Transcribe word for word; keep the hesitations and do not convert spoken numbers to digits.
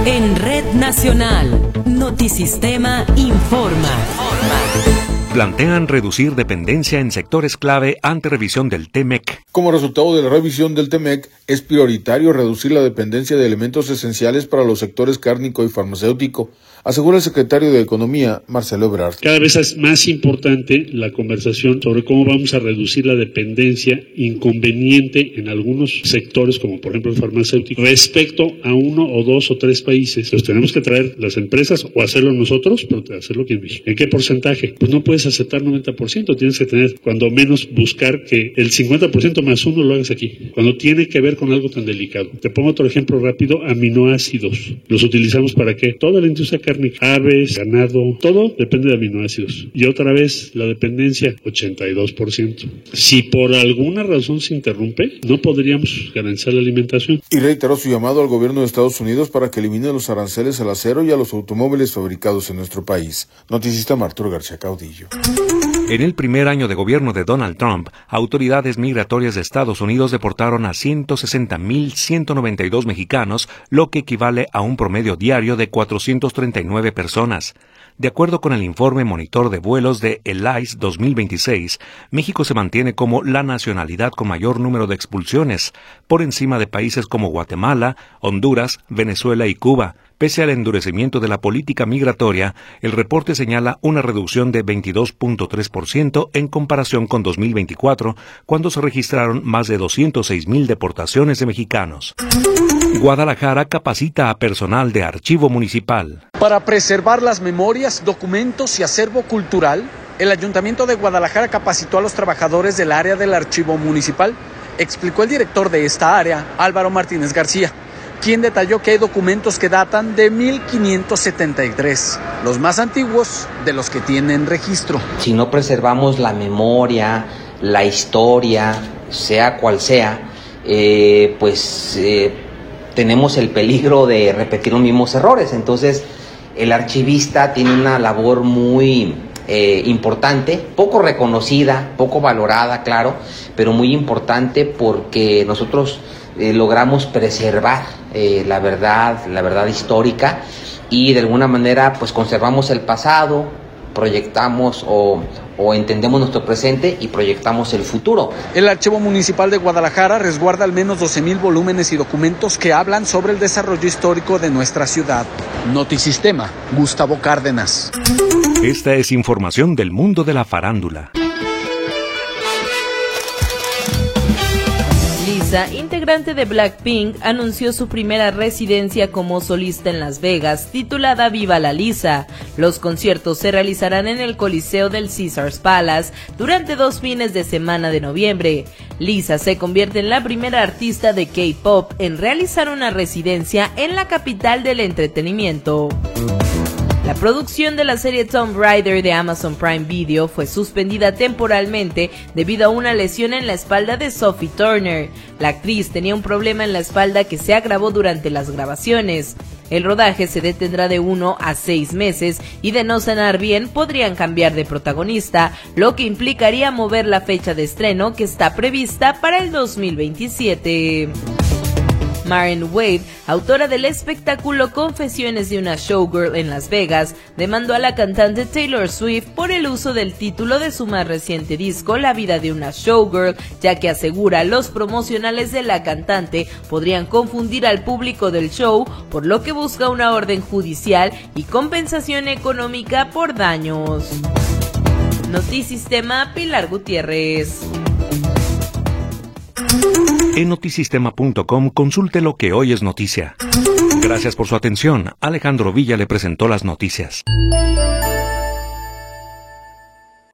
En Red Nacional, Notisistema informa. Plantean reducir dependencia en sectores clave ante revisión del T M E C. Como resultado de la revisión del T M E C, es prioritario reducir la dependencia de elementos esenciales para los sectores cárnico y farmacéutico, asegura el secretario de Economía, Marcelo Ebrard. Cada vez es más importante la conversación sobre cómo vamos a reducir la dependencia inconveniente en algunos sectores, como por ejemplo el farmacéutico, respecto a uno o dos o tres países. Los tenemos que traer las empresas o hacerlo nosotros, pero hacerlo aquí en México. ¿En qué porcentaje? Pues no puedes aceptar noventa por ciento, tienes que tener, cuando menos, buscar que el cincuenta por ciento más uno lo hagas aquí, cuando tiene que ver con algo tan delicado. Te pongo otro ejemplo rápido: aminoácidos. ¿Los utilizamos para qué? Toda la industria cárnica, aves, ganado, todo depende de aminoácidos. Y otra vez, la dependencia, ochenta y dos por ciento. Si por alguna razón se interrumpe, no podríamos garantizar la alimentación. Y reiteró su llamado al gobierno de Estados Unidos para que elimine los aranceles al acero y a los automóviles fabricados en nuestro país. Noticista Arturo García Caudillo. En el primer año de gobierno de Donald Trump, autoridades migratorias de Estados Unidos deportaron a ciento sesenta mil ciento noventa y dos mexicanos, lo que equivale a un promedio diario de cuatrocientas treinta y nueve personas. De acuerdo con el informe Monitor de Vuelos de el I C E dos mil veintiséis, México se mantiene como la nacionalidad con mayor número de expulsiones, por encima de países como Guatemala, Honduras, Venezuela y Cuba. Pese al endurecimiento de la política migratoria, el reporte señala una reducción de veintidós punto tres por ciento en comparación con dos mil veinticuatro, cuando se registraron más de doscientos seis mil deportaciones de mexicanos. Guadalajara capacita a personal de archivo municipal. Para preservar las memorias, documentos y acervo cultural, el Ayuntamiento de Guadalajara capacitó a los trabajadores del área del archivo municipal, explicó el director de esta área, Álvaro Martínez García, quien detalló que hay documentos que datan de mil quinientos setenta y tres, los más antiguos de los que tienen registro. Si no preservamos la memoria, la historia, sea cual sea, eh, pues eh, tenemos el peligro de repetir los mismos errores. Entonces, el archivista tiene una labor muy eh, importante, poco reconocida, poco valorada, claro, pero muy importante porque nosotros Eh, logramos preservar eh, la verdad, la verdad histórica, y de alguna manera pues conservamos el pasado, proyectamos o, o entendemos nuestro presente y proyectamos el futuro. El Archivo Municipal de Guadalajara resguarda al menos doce mil volúmenes y documentos que hablan sobre el desarrollo histórico de nuestra ciudad. Notisistema, Gustavo Cárdenas. Esta es información del mundo de la farándula. Lisa, integrante de Blackpink, anunció su primera residencia como solista en Las Vegas, titulada Viva la Lisa. Los conciertos se realizarán en el Coliseo del Caesars Palace durante dos fines de semana de noviembre. Lisa se convierte en la primera artista de K-pop en realizar una residencia en la capital del entretenimiento. La producción de la serie Tomb Raider de Amazon Prime Video fue suspendida temporalmente debido a una lesión en la espalda de Sophie Turner. La actriz tenía un problema en la espalda que se agravó durante las grabaciones. El rodaje se detendrá de uno a seis meses y, de no sanar bien, podrían cambiar de protagonista, lo que implicaría mover la fecha de estreno, que está prevista para el dos mil veintisiete. Maren Wade, autora del espectáculo Confesiones de una Showgirl en Las Vegas, demandó a la cantante Taylor Swift por el uso del título de su más reciente disco, La vida de una Showgirl, ya que asegura los promocionales de la cantante podrían confundir al público del show, por lo que busca una orden judicial y compensación económica por daños. Notisistema, Pilar Gutiérrez. En notisistema punto com consulte lo que hoy es noticia. Gracias por su atención. Alejandro Villa le presentó las noticias.